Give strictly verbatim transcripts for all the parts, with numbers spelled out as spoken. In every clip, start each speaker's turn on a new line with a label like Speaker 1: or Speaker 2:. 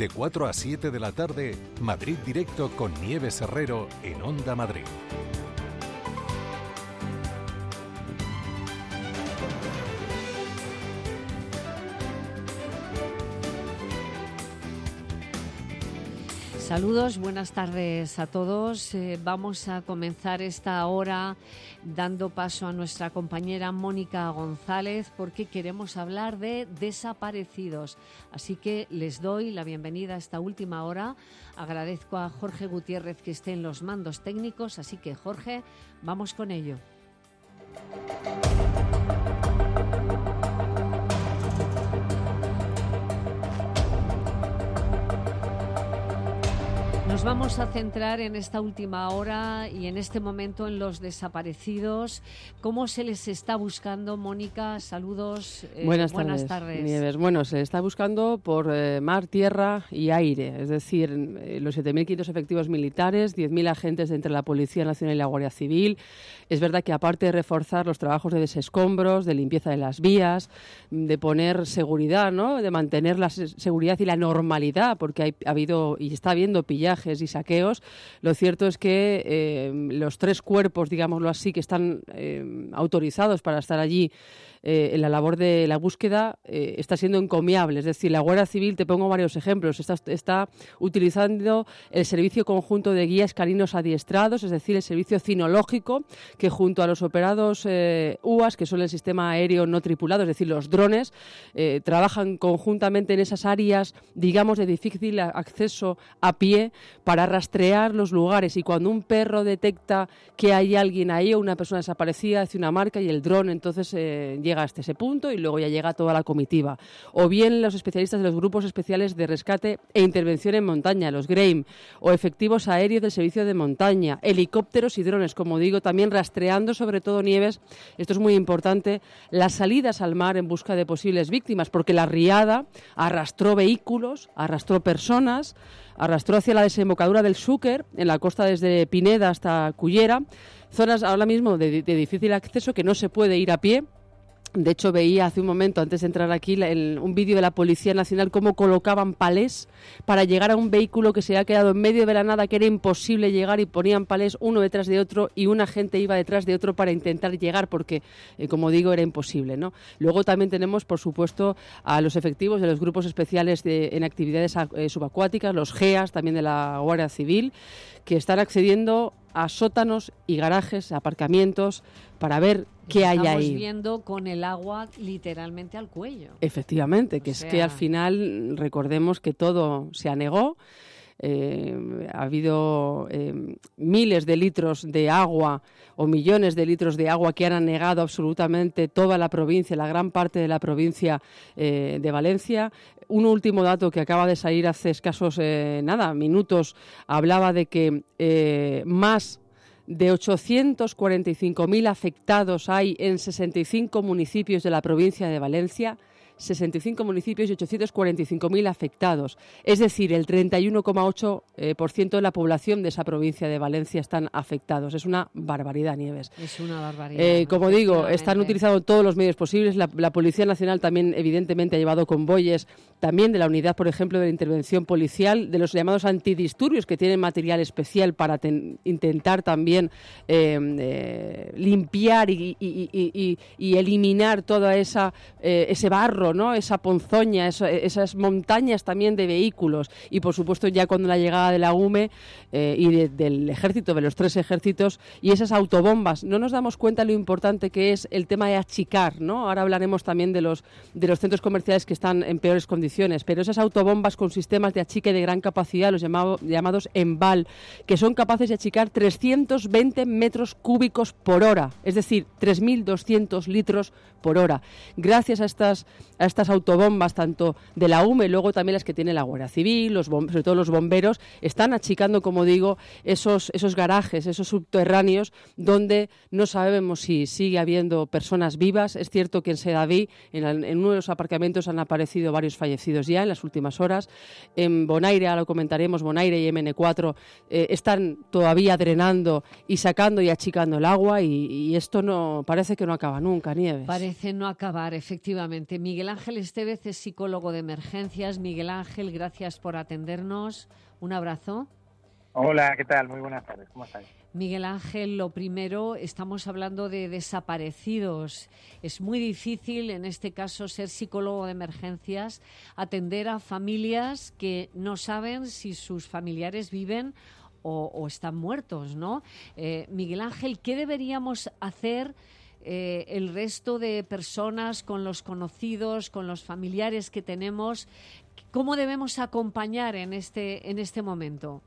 Speaker 1: De cuatro a siete de la tarde, Madrid Directo con Nieves Herrero en Onda Madrid.
Speaker 2: Saludos, buenas tardes a todos. Eh, vamos a comenzar esta hora dando paso a nuestra compañera Mónica González porque queremos hablar de desaparecidos. Así que les doy la bienvenida a esta última hora. Agradezco a Jorge Gutiérrez que esté en los mandos técnicos. Así que, Jorge, vamos con ello. Nos vamos a centrar en esta última hora y en este momento en los desaparecidos. ¿Cómo se les está buscando, Mónica? Saludos.
Speaker 3: Eh, buenas, buenas tardes, tardes, Nieves. Bueno, se está buscando por eh, mar, tierra y aire. Es decir, eh, los siete mil quinientos efectivos militares, diez mil agentes de entre la Policía Nacional y la Guardia Civil. Es verdad que aparte de reforzar los trabajos de desescombros, de limpieza de las vías, de poner seguridad, ¿no?, de mantener la seguridad y la normalidad, porque hay, ha habido y está habiendo pillaje y saqueos, lo cierto es que eh, los tres cuerpos, digámoslo así, que están eh, autorizados para estar allí eh, en la labor de la búsqueda, eh, está siendo encomiable. Es decir, la Guardia Civil, te pongo varios ejemplos, está, está utilizando el servicio conjunto de guías caninos adiestrados, es decir, el servicio cinológico, que junto a los operados eh, U A S, que son el sistema aéreo no tripulado, es decir, los drones, eh, trabajan conjuntamente en esas áreas, digamos, de difícil acceso a pie, para rastrear los lugares, y cuando un perro detecta que hay alguien ahí o una persona desaparecida, hace una marca y el dron entonces eh, llega hasta ese punto y luego ya llega toda la comitiva. O bien los especialistas de los grupos especiales de rescate e intervención en montaña, los GRAIM, o efectivos aéreos del servicio de montaña, helicópteros y drones, como digo, también rastreando sobre todo, Nieves, esto es muy importante, las salidas al mar en busca de posibles víctimas, porque la riada arrastró vehículos, arrastró personas, arrastró hacia la desembocadura del Xúquer, en la costa desde Pineda hasta Cullera, zonas ahora mismo de, de difícil acceso que no se puede ir a pie. De hecho, veía hace un momento, antes de entrar aquí, el, un vídeo de la Policía Nacional, cómo colocaban palés para llegar a un vehículo que se había quedado en medio de la nada, que era imposible llegar, y ponían palés uno detrás de otro y una gente iba detrás de otro para intentar llegar porque, eh, como digo, era imposible, ¿no? Luego también tenemos, por supuesto, a los efectivos de los grupos especiales de, en actividades eh, subacuáticas, los G E A S, también de la Guardia Civil, que están accediendo a sótanos y garajes, aparcamientos, para ver qué hay ahí.
Speaker 2: Estamos viendo con el agua literalmente al cuello.
Speaker 3: Efectivamente, que
Speaker 2: o
Speaker 3: es
Speaker 2: sea...
Speaker 3: que al final recordemos que todo se anegó. Eh, ha habido eh, miles de litros de agua o millones de litros de agua que han anegado absolutamente toda la provincia, la gran parte de la provincia eh, de Valencia. Un último dato que acaba de salir hace escasos, eh, nada, minutos, hablaba de que eh, más de ochocientos cuarenta y cinco mil afectados hay en sesenta y cinco municipios de la provincia de Valencia. sesenta y cinco municipios y ochocientos cuarenta y cinco mil afectados. Es decir, el treinta y uno coma ocho por ciento de la población de esa provincia de Valencia están afectados. Es una barbaridad, Nieves.
Speaker 2: Es una barbaridad.
Speaker 3: Eh, como digo, están utilizando todos los medios posibles. La, la Policía Nacional también, evidentemente, ha llevado convoyes, también de la unidad, por ejemplo, de la intervención policial, de los llamados antidisturbios, que tienen material especial para ten, intentar también eh, eh, limpiar y, y, y, y, y eliminar toda esa eh, ese barro, ¿no?, esa ponzoña, eso, esas montañas también de vehículos, y por supuesto ya cuando la llegada de la U M E eh, y de, del ejército, de los tres ejércitos, y esas autobombas, no nos damos cuenta lo importante que es el tema de achicar, ¿no? Ahora hablaremos también de los, de los centros comerciales que están en peores condiciones, pero esas autobombas con sistemas de achique de gran capacidad, los llamado, llamados EMBAL, que son capaces de achicar trescientos veinte metros cúbicos por hora, es decir, tres mil doscientos litros por hora. Gracias a estas a estas autobombas, tanto de la U M E, luego también las que tiene la Guardia Civil, los bom- sobre todo los bomberos, están achicando, como digo, esos, esos garajes, esos subterráneos, donde no sabemos si sigue habiendo personas vivas. Es cierto que en Sedaví, en, la, en uno de los aparcamientos, han aparecido varios fallecidos ya en las últimas horas. En Bonaire, ahora lo comentaremos, Bonaire y M N cuatro eh, están todavía drenando y sacando y achicando el agua, y, y esto no parece que no acaba nunca, Nieves.
Speaker 2: Parece no acabar, efectivamente. Miguel Miguel Ángel Estevez es psicólogo de emergencias. Miguel Ángel, gracias por atendernos. Un abrazo.
Speaker 4: Hola, ¿qué tal? Muy buenas tardes. ¿Cómo estáis?
Speaker 2: Miguel Ángel, lo primero, estamos hablando de desaparecidos. Es muy difícil, en este caso, ser psicólogo de emergencias, atender a familias que no saben si sus familiares viven o, o están muertos, ¿no? Eh, Miguel Ángel, ¿qué deberíamos hacer eh, el resto de personas con los conocidos, con los familiares que tenemos? ¿Cómo debemos acompañar en este, en este momento?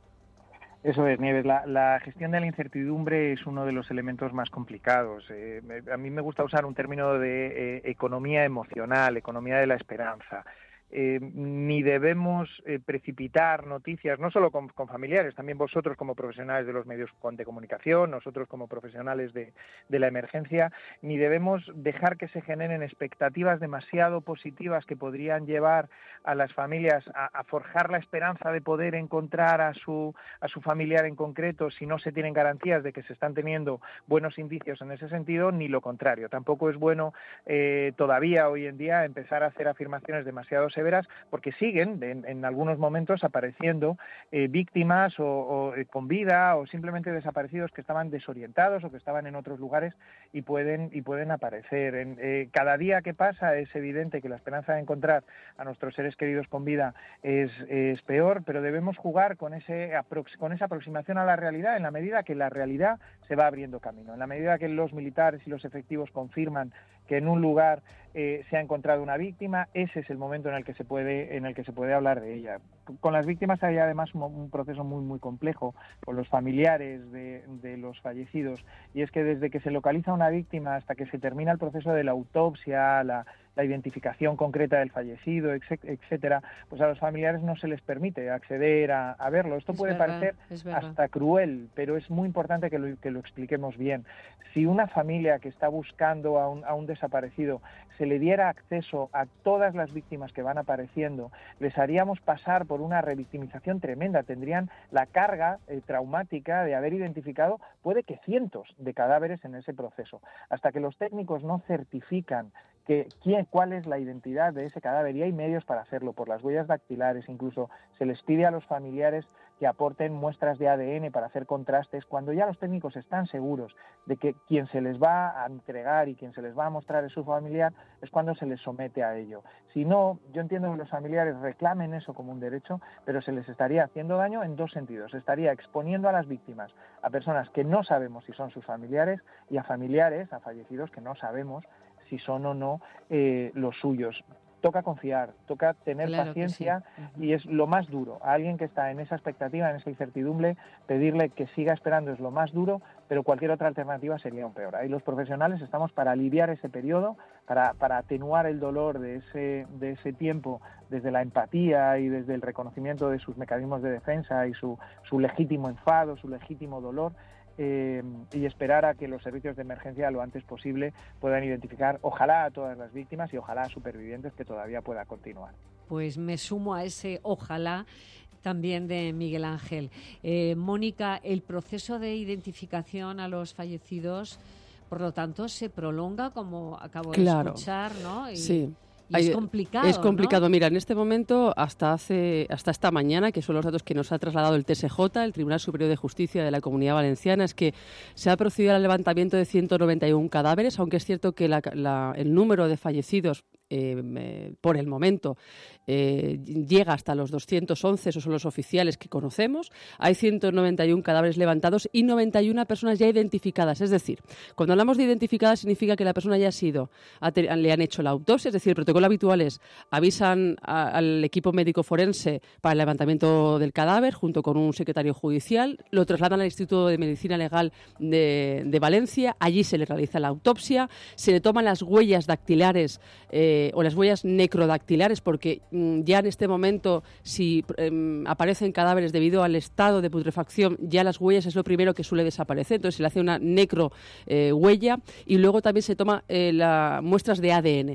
Speaker 4: Eso es, Nieves. La, la gestión de la incertidumbre es uno de los elementos más complicados. Eh, a mí me gusta usar un término de eh, economía emocional, economía de la esperanza. Eh, ni debemos eh, precipitar noticias, no solo con, con familiares, también vosotros como profesionales de los medios de comunicación, nosotros como profesionales de, de la emergencia, ni debemos dejar que se generen expectativas demasiado positivas que podrían llevar a las familias a, a forjar la esperanza de poder encontrar a su, a su familiar en concreto si no se tienen garantías de que se están teniendo buenos indicios en ese sentido, ni lo contrario. Tampoco es bueno eh, todavía hoy en día empezar a hacer afirmaciones demasiado severas, porque siguen en, en algunos momentos apareciendo eh, víctimas o, o eh, con vida o simplemente desaparecidos que estaban desorientados o que estaban en otros lugares y pueden y pueden aparecer. En, eh, cada día que pasa es evidente que la esperanza de encontrar a nuestros seres queridos con vida es, es peor, pero debemos jugar con ese con esa aproximación a la realidad en la medida que la realidad se va abriendo camino, en la medida que los militares y los efectivos confirman que en un lugar eh, se ha encontrado una víctima, ese es el momento en el que se puede en el que se puede hablar de ella. Con las víctimas hay además un, un proceso muy muy complejo con los familiares de, de los fallecidos, y es que desde que se localiza una víctima hasta que se termina el proceso de la autopsia, la la identificación concreta del fallecido, etcétera, pues a los familiares no se les permite acceder a, a verlo. Esto es puede verdad, parecer hasta cruel, pero es muy importante que lo, que lo expliquemos bien. Si una familia que está buscando a un, a un desaparecido se le diera acceso a todas las víctimas que van apareciendo, les haríamos pasar por una revictimización tremenda. Tendrían la carga eh, traumática de haber identificado, puede que cientos de cadáveres en ese proceso. Hasta que los técnicos no certifican que quién, cuál es la identidad de ese cadáver, y hay medios para hacerlo, por las huellas dactilares, incluso se les pide a los familiares que aporten muestras de A D N para hacer contrastes. Cuando ya los técnicos están seguros de que quien se les va a entregar y quien se les va a mostrar es su familiar, es cuando se les somete a ello. Si no, yo entiendo que los familiares reclamen eso como un derecho, pero se les estaría haciendo daño en dos sentidos. Se estaría exponiendo a las víctimas a personas que no sabemos si son sus familiares, y a familiares, a fallecidos que no sabemos si son o no eh, los suyos. Toca confiar, toca tener claro paciencia, sí. Uh-huh. Y es lo más duro. A alguien que está en esa expectativa, en esa incertidumbre, pedirle que siga esperando es lo más duro, pero cualquier otra alternativa sería un peor. Ahí los profesionales estamos para aliviar ese periodo, para, para atenuar el dolor de ese, de ese tiempo desde la empatía y desde el reconocimiento de sus mecanismos de defensa y su, su legítimo enfado, su legítimo dolor. Eh, y esperar a que los servicios de emergencia lo antes posible puedan identificar, ojalá a todas las víctimas y ojalá a supervivientes, que todavía pueda continuar.
Speaker 2: Pues me sumo a ese ojalá también de Miguel Ángel. Eh, Mónica, el proceso de identificación a los fallecidos, por lo tanto, se prolonga, como acabo
Speaker 3: claro.
Speaker 2: de escuchar, ¿no? Y...
Speaker 3: Sí.
Speaker 2: Y es complicado,
Speaker 3: Es complicado.
Speaker 2: ¿no?
Speaker 3: Mira, en este momento, hasta hace hasta esta mañana, que son los datos que nos ha trasladado el T S J, el Tribunal Superior de Justicia de la Comunidad Valenciana, es que se ha procedido al levantamiento de ciento noventa y uno cadáveres, aunque es cierto que la, la, el número de fallecidos eh, eh, por el momento eh, llega hasta los doscientos once, esos son los oficiales que conocemos. Hay ciento noventa y uno cadáveres levantados y noventa y una personas ya identificadas. Es decir, cuando hablamos de identificadas significa que la persona ya ha sido, le han hecho la autopsia, es decir, el protocolo habitual es avisan a, al equipo médico forense para el levantamiento del cadáver junto con un secretario judicial, lo trasladan al Instituto de Medicina Legal de, de Valencia, allí se le realiza la autopsia, se le toman las huellas dactilares eh, o las huellas necrodactilares, porque mm, ya en este momento si eh, aparecen cadáveres debido al estado de putrefacción, ya las huellas es lo primero que suele desaparecer, entonces se le hace una necro eh, huella, y luego también se toma eh, las muestras de A D N.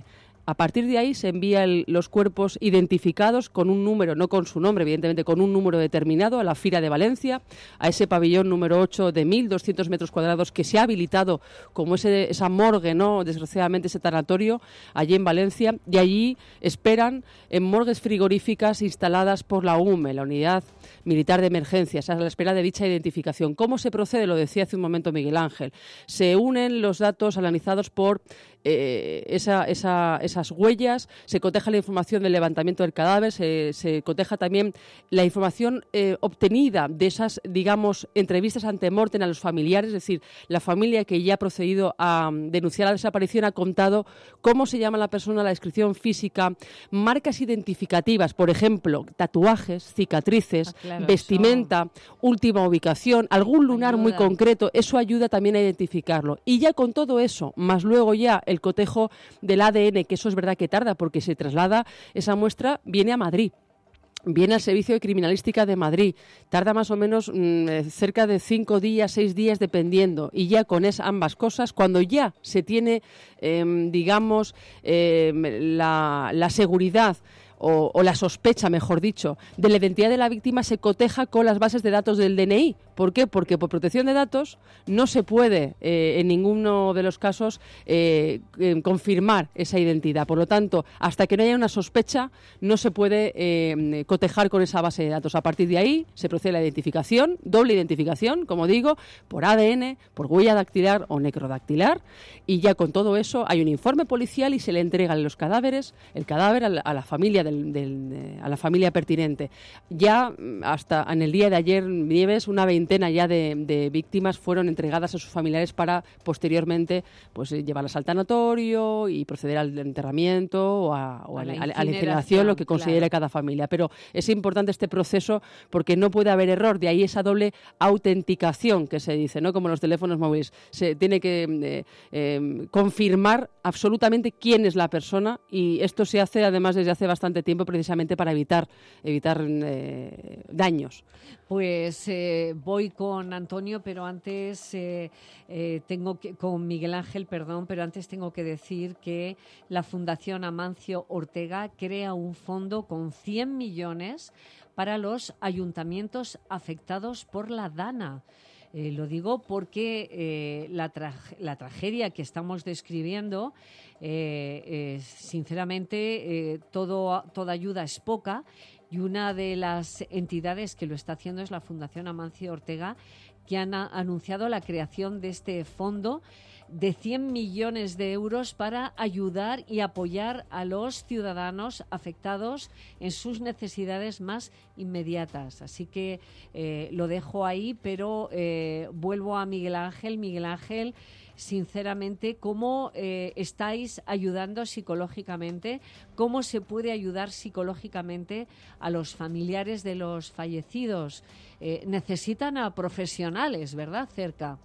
Speaker 3: A partir de ahí se envían los cuerpos identificados con un número, no con su nombre, evidentemente con un número determinado, a la Fira de Valencia, a ese pabellón número ocho de mil doscientos metros cuadrados que se ha habilitado como ese, esa morgue, ¿no? Desgraciadamente ese tanatorio, allí en Valencia, y allí esperan en morgues frigoríficas instaladas por la U M E, la Unidad Militar de Emergencias, a la espera de dicha identificación. ¿Cómo se procede? Lo decía hace un momento Miguel Ángel. Se unen los datos analizados por eh, esa, esa, esas huellas, se coteja la información del levantamiento del cadáver, se, se coteja también la información eh, obtenida de esas, digamos, entrevistas ante mortem a los familiares, es decir, la familia que ya ha procedido a um, denunciar la desaparición ha contado cómo se llama la persona, la descripción física, marcas identificativas, por ejemplo, tatuajes, cicatrices, ah, claro, vestimenta, eso. Última ubicación, algún lunar ayuda. Muy concreto, eso ayuda también a identificarlo. Y ya con todo eso, más luego ya el cotejo del A D N, que eso es verdad que tarda porque se traslada, esa muestra viene a Madrid. Viene al Servicio de Criminalística de Madrid, tarda más o menos mmm, cerca de cinco días, seis días, dependiendo, y ya con es, ambas cosas, cuando ya se tiene, eh, digamos, eh, la, la seguridad o, o la sospecha, mejor dicho, de la identidad de la víctima, se coteja con las bases de datos del D N I. ¿Por qué? Porque por protección de datos no se puede eh, en ninguno de los casos eh, eh, confirmar esa identidad. Por lo tanto, hasta que no haya una sospecha, no se puede eh, cotejar con esa base de datos. A partir de ahí se procede a la identificación, doble identificación, como digo, por A D N, por huella dactilar o necrodactilar, y ya con todo eso hay un informe policial y se le entregan los cadáveres, el cadáver a la, a la familia del, del, a la familia pertinente. Ya hasta en el día de ayer, Nieves, una veintena ya de, de víctimas fueron entregadas a sus familiares para posteriormente pues llevarlas al tanatorio y proceder al enterramiento o a, o a, a, la, a la incineración, lo que considere claro. cada familia. Pero es importante este proceso porque no puede haber error, de ahí esa doble autenticación que se dice, ¿no? Como los teléfonos móviles. Se tiene que eh, eh, confirmar absolutamente quién es la persona, y esto se hace además desde hace bastante tiempo precisamente para evitar, evitar eh, daños.
Speaker 2: Pues eh, voy con Antonio, pero antes eh, eh, tengo que, con Miguel Ángel, perdón, pero antes tengo que decir que la Fundación Amancio Ortega crea un fondo con cien millones para los ayuntamientos afectados por la DANA. Eh, lo digo porque eh, la, tra- la tragedia que estamos describiendo, eh, eh, sinceramente, eh, todo, toda ayuda es poca. Y una de las entidades que lo está haciendo es la Fundación Amancio Ortega, que han a, anunciado la creación de este fondo de cien millones de euros para ayudar y apoyar a los ciudadanos afectados en sus necesidades más inmediatas. Así que eh, lo dejo ahí, pero eh, vuelvo a Miguel Ángel. Miguel Ángel, sinceramente, ¿cómo eh, estáis ayudando psicológicamente? ¿Cómo se puede ayudar psicológicamente a los familiares de los fallecidos? Eh, necesitan a profesionales, ¿verdad?, cerca.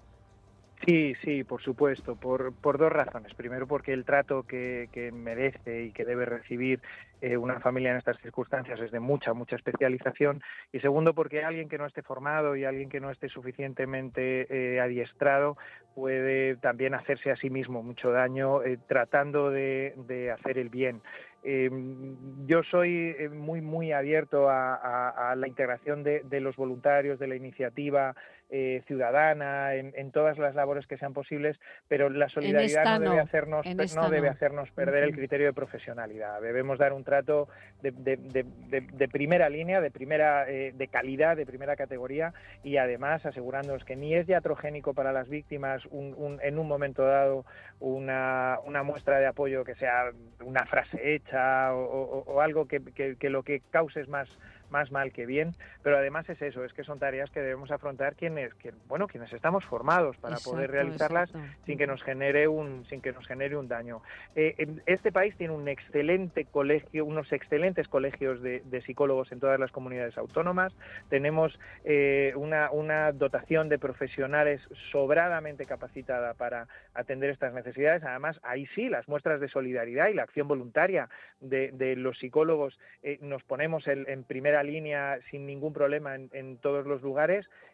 Speaker 4: Sí, sí, por supuesto, por, por dos razones. Primero, porque el trato que, que merece y que debe recibir eh, una familia en estas circunstancias es de mucha, mucha especialización. Y segundo, porque alguien que no esté formado y alguien que no esté suficientemente eh, adiestrado puede también hacerse a sí mismo mucho daño eh, tratando de, de hacer el bien. Eh, yo soy muy, muy abierto a, a, a la integración de, de los voluntarios, de la iniciativa eh, ciudadana, en, en todas las labores que sean posibles, pero la solidaridad no debe hacernos, no debe hacernos perder uh-huh. el criterio de profesionalidad. Debemos dar un trato de, de, de, de, de primera línea, de primera eh, de calidad, de primera categoría, y además asegurándonos que ni es iatrogénico para las víctimas un, un, en un momento dado una, una muestra de apoyo que sea una frase hecha o, o, o algo que, que, que lo que cause es más más mal que bien, pero además es eso, es que son tareas que debemos afrontar quienes, que, bueno, quienes estamos formados para exacto, poder realizarlas exacto. sin que nos genere un, sin que nos genere un daño. Eh, este país tiene un excelente colegio, unos excelentes colegios de, de psicólogos en todas las comunidades autónomas. Tenemos eh, una, una dotación de profesionales sobradamente capacitada para atender estas necesidades. Además, ahí sí, las muestras de solidaridad y la acción voluntaria de, de los psicólogos eh, nos ponemos en, en primera línea sin ningún problema en, en todos los lugares,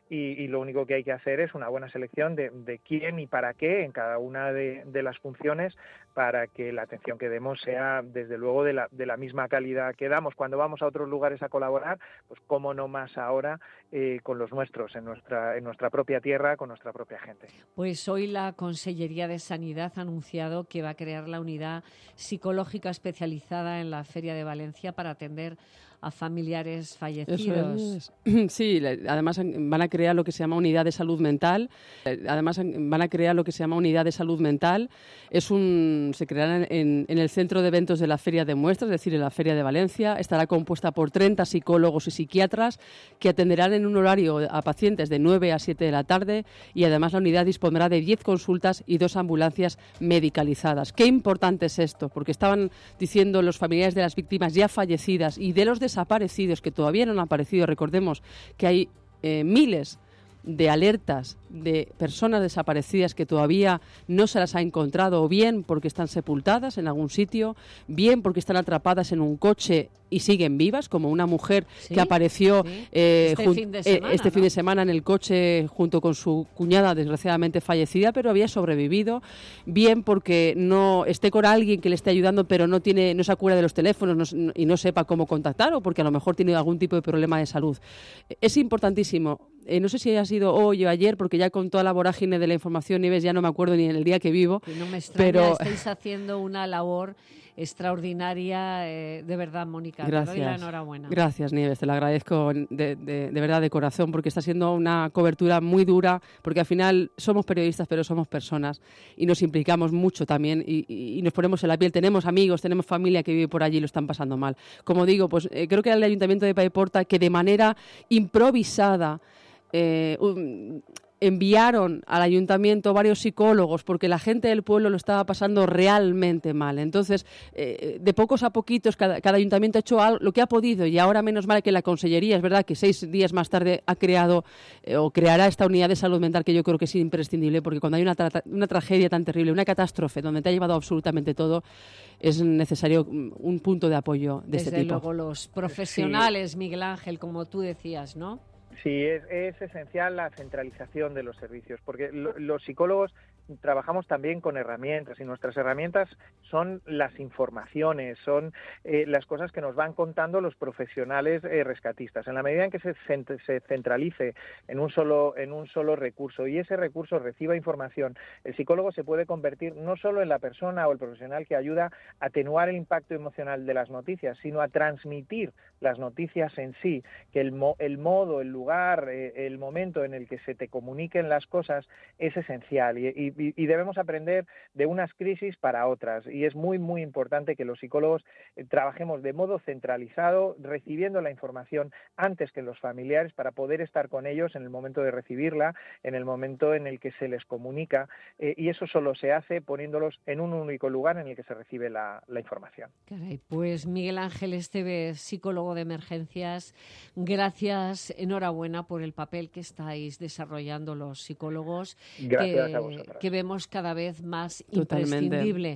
Speaker 4: y, y lo único que hay que hacer es una buena selección de, de quién y para qué en cada una de, de las funciones, para que la atención que demos sea, desde luego, de la, de la misma calidad que damos cuando vamos a otros lugares a colaborar, pues cómo no más ahora eh, con los nuestros, en nuestra, en nuestra propia tierra, con nuestra propia gente.
Speaker 2: Pues hoy la Consellería de Sanidad ha anunciado que va a crear la unidad psicológica especializada en la Feria de Valencia para atender a familiares fallecidos.
Speaker 3: Eso es. Sí, además van a crear lo que se llama unidad de salud mental. Además van a crear lo que se llama unidad de salud mental. Es un, se creará en, en el centro de eventos de la Feria de Muestras, es decir, en la Feria de Valencia. Estará compuesta por treinta psicólogos y psiquiatras que atenderán en un horario a pacientes de nueve a siete de la tarde, y además la unidad dispondrá de diez consultas y dos ambulancias medicalizadas. Qué importante es esto, porque estaban diciendo los familiares de las víctimas ya fallecidas y de los desaparecidos que todavía no han aparecido. Recordemos que hay eh, miles de alertas de personas desaparecidas que todavía no se las ha encontrado, o bien porque están sepultadas en algún sitio, bien porque están atrapadas en un coche y siguen vivas, como una mujer ¿Sí? que apareció
Speaker 2: ¿Sí?
Speaker 3: eh,
Speaker 2: este, fin de, semana,
Speaker 3: este
Speaker 2: ¿no?
Speaker 3: fin de semana en el coche junto con su cuñada, desgraciadamente fallecida, pero había sobrevivido, bien porque no esté con alguien que le esté ayudando, pero no tiene, no se acuerda de los teléfonos no, y no sepa cómo contactar, o porque a lo mejor tiene algún tipo de problema de salud. Es importantísimo. Eh, no sé si haya sido hoy o ayer, porque ya con toda la vorágine de la información, Nieves, ya no me acuerdo ni en el día que vivo.
Speaker 2: Que no me extraña,
Speaker 3: pero
Speaker 2: estáis haciendo una labor extraordinaria, eh, de verdad, Mónica.
Speaker 3: Gracias.
Speaker 2: Te doy la enhorabuena.
Speaker 3: Gracias, Nieves, te lo agradezco de, de, de verdad, de corazón, porque está siendo una cobertura muy dura, porque al final somos periodistas, pero somos personas y nos implicamos mucho también y, y, y nos ponemos en la piel. Tenemos amigos, tenemos familia que vive por allí y lo están pasando mal. Como digo, pues eh, creo que era el Ayuntamiento de Paiporta que de manera improvisada eh, um, enviaron al ayuntamiento varios psicólogos porque la gente del pueblo lo estaba pasando realmente mal. Entonces, eh, de pocos a poquitos, cada, cada ayuntamiento ha hecho algo, lo que ha podido, y ahora menos mal que la Consellería, es verdad que seis días más tarde ha creado eh, o creará esta unidad de salud mental, que yo creo que es imprescindible, porque cuando hay una, tra- una tragedia tan terrible, una catástrofe donde te ha llevado absolutamente todo, es necesario un punto de apoyo de
Speaker 2: Desde
Speaker 3: este tipo.
Speaker 2: Desde luego, los profesionales, sí. Miguel Ángel, como tú decías, ¿no?
Speaker 4: Sí, es, es esencial la centralización de los servicios, porque lo, los psicólogos trabajamos también con herramientas, y nuestras herramientas son las informaciones, son eh, las cosas que nos van contando los profesionales eh, rescatistas. En la medida en que se, cent- se centralice en un solo en un solo recurso y ese recurso reciba información, el psicólogo se puede convertir no solo en la persona o el profesional que ayuda a atenuar el impacto emocional de las noticias, sino a transmitir las noticias en sí, que el, mo- el modo, el lugar, eh, el momento en el que se te comuniquen las cosas es esencial, y, y y debemos aprender de unas crisis para otras, y es muy muy importante que los psicólogos eh, trabajemos de modo centralizado, recibiendo la información antes que los familiares, para poder estar con ellos en el momento de recibirla, en el momento en el que se les comunica, eh, y eso solo se hace poniéndolos en un único lugar en el que se recibe la, la información.
Speaker 2: Caray, pues Miguel Ángel Esteve, psicólogo de emergencias, gracias, enhorabuena por el papel que estáis desarrollando los psicólogos.
Speaker 4: Gracias
Speaker 2: que,
Speaker 4: a vosotros.
Speaker 2: Que vemos cada vez más
Speaker 3: Totalmente.
Speaker 2: Imprescindible.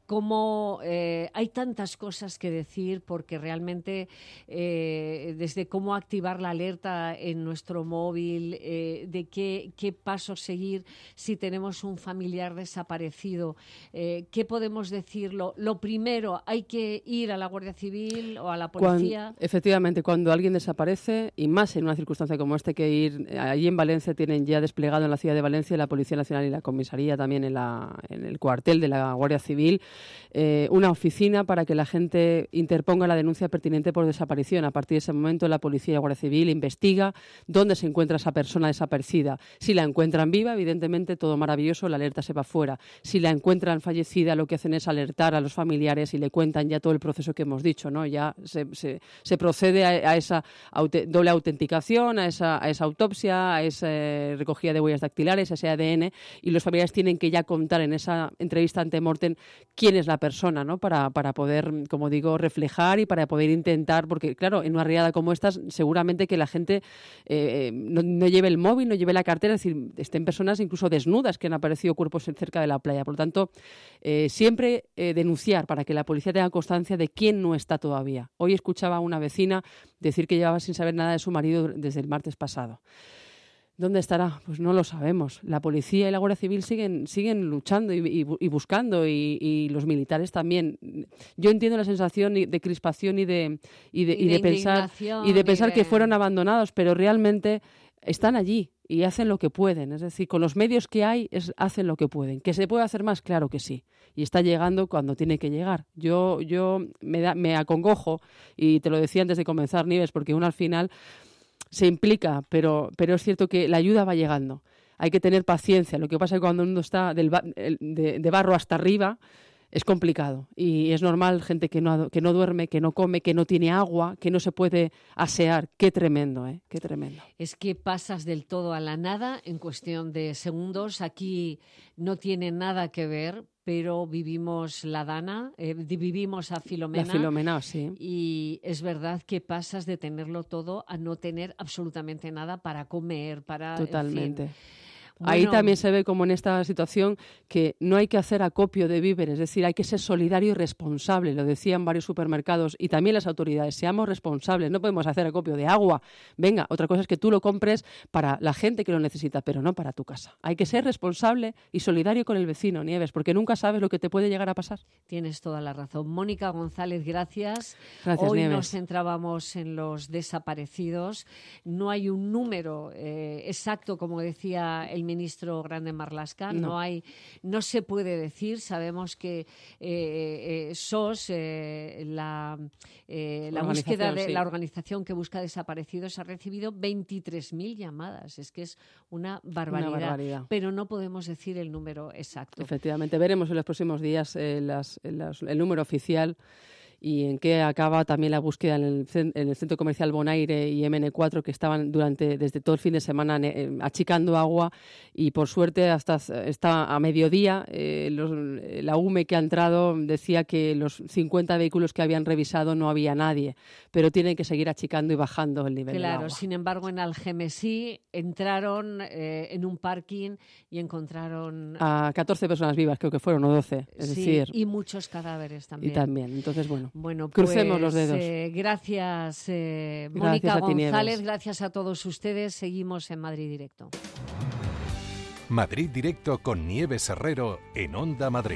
Speaker 2: Como eh, hay tantas cosas que decir, porque realmente eh, desde cómo activar la alerta en nuestro móvil, eh, de qué, qué pasos seguir si tenemos un familiar desaparecido, eh, qué podemos decirlo. Lo primero, hay que ir a la Guardia Civil o a la policía.
Speaker 3: Cuando, efectivamente, cuando alguien desaparece, y más en una circunstancia como esta, que ir allí en Valencia, tienen ya desplegado en la ciudad de Valencia la Policía Nacional y la Comisaría, también en, la, en el cuartel de la Guardia Civil, eh, una oficina para que la gente interponga la denuncia pertinente por desaparición. A partir de ese momento, la Policía y la Guardia Civil investiga dónde se encuentra esa persona desaparecida. Si la encuentran viva, evidentemente todo maravilloso, la alerta se va fuera. Si la encuentran fallecida, lo que hacen es alertar a los familiares y le cuentan ya todo el proceso que hemos dicho, ¿no? Ya se, se, se procede a, a esa aute, doble autenticación, a esa, a esa autopsia, a esa eh, recogida de huellas dactilares, a ese A D N, y los familiares tienen que ya contar en esa entrevista ante mortem quién es la persona, ¿no? Para, para poder, como digo, reflejar y para poder intentar, porque claro, en una riada como esta, seguramente que la gente eh, no, no lleve el móvil, no lleve la cartera, es decir, estén personas incluso desnudas que han aparecido cuerpos cerca de la playa. Por lo tanto, eh, siempre eh, denunciar para que la policía tenga constancia de quién no está todavía. Hoy escuchaba a una vecina decir que llevaba sin saber nada de su marido desde el martes pasado. ¿Dónde estará? Pues no lo sabemos. La policía y la Guardia Civil siguen, siguen luchando y, y, y buscando, y, y los militares también. Yo entiendo la sensación de crispación y de, y de, y de, y de pensar, y de pensar y de... que fueron abandonados, pero realmente están allí y hacen lo que pueden. Es decir, con los medios que hay, es, hacen lo que pueden. ¿Que se puede hacer más? Claro que sí. Y está llegando cuando tiene que llegar. Yo, yo me, da, me acongojo, y te lo decía antes de comenzar, Nieves, porque uno al final se implica, pero, pero es cierto que la ayuda va llegando. Hay que tener paciencia. Lo que pasa es que cuando uno está del ba- de, de barro hasta arriba es complicado. Y es normal, gente que no, que no duerme, que no come, que no tiene agua, que no se puede asear. Qué tremendo, ¿eh? Qué tremendo.
Speaker 2: Es que pasas del todo a la nada en cuestión de segundos. Aquí no tiene nada que ver, pero vivimos la Dana, eh, vivimos a Filomena.
Speaker 3: La Filomena, sí.
Speaker 2: Y es verdad que pasas de tenerlo todo a no tener absolutamente nada para comer, para...
Speaker 3: Totalmente.
Speaker 2: En fin.
Speaker 3: Ahí
Speaker 2: Bueno,
Speaker 3: también se ve, como en esta situación, que no hay que hacer acopio de víveres, es decir, hay que ser solidario y responsable, lo decían varios supermercados y también las autoridades, seamos responsables, no podemos hacer acopio de agua. Venga, otra cosa es que tú lo compres para la gente que lo necesita, pero no para tu casa. Hay que ser responsable y solidario con el vecino, Nieves, porque nunca sabes lo que te puede llegar a pasar.
Speaker 2: Tienes toda la razón. Mónica González, gracias.
Speaker 3: Gracias,
Speaker 2: Hoy
Speaker 3: Nieves.
Speaker 2: nos centrábamos en los desaparecidos. No hay un número eh, exacto, como decía el ministro Grande Marlaska, no. no hay, no se puede decir. Sabemos que eh, eh, S O S, eh, la, eh, la búsqueda de sí. la organización que busca desaparecidos, ha recibido veintitrés mil llamadas. Es que es una barbaridad,
Speaker 3: una barbaridad,
Speaker 2: pero no podemos decir el número exacto.
Speaker 3: Efectivamente, veremos en los próximos días eh, las, las, el número oficial y en qué acaba también la búsqueda en el, en el centro comercial Bonaire y M N cuatro, que estaban durante desde todo el fin de semana eh, achicando agua, y por suerte hasta, hasta a mediodía eh, los, la U M E que ha entrado decía que los cincuenta vehículos que habían revisado no había nadie, pero tienen que seguir achicando y bajando el nivel
Speaker 2: claro,
Speaker 3: del agua.
Speaker 2: Claro, sin embargo en Algemesí entraron eh, en un parking y encontraron...
Speaker 3: a catorce personas vivas, creo que fueron, o doce, es
Speaker 2: sí,
Speaker 3: decir...
Speaker 2: y muchos cadáveres también.
Speaker 3: Y también, entonces bueno...
Speaker 2: Bueno, pues,
Speaker 3: crucemos los dedos.
Speaker 2: Eh, gracias, eh,
Speaker 3: gracias
Speaker 2: Mónica González,
Speaker 3: ti,
Speaker 2: gracias a todos ustedes. Seguimos en Madrid Directo.
Speaker 1: Madrid Directo con Nieves Herrero en Onda Madrid.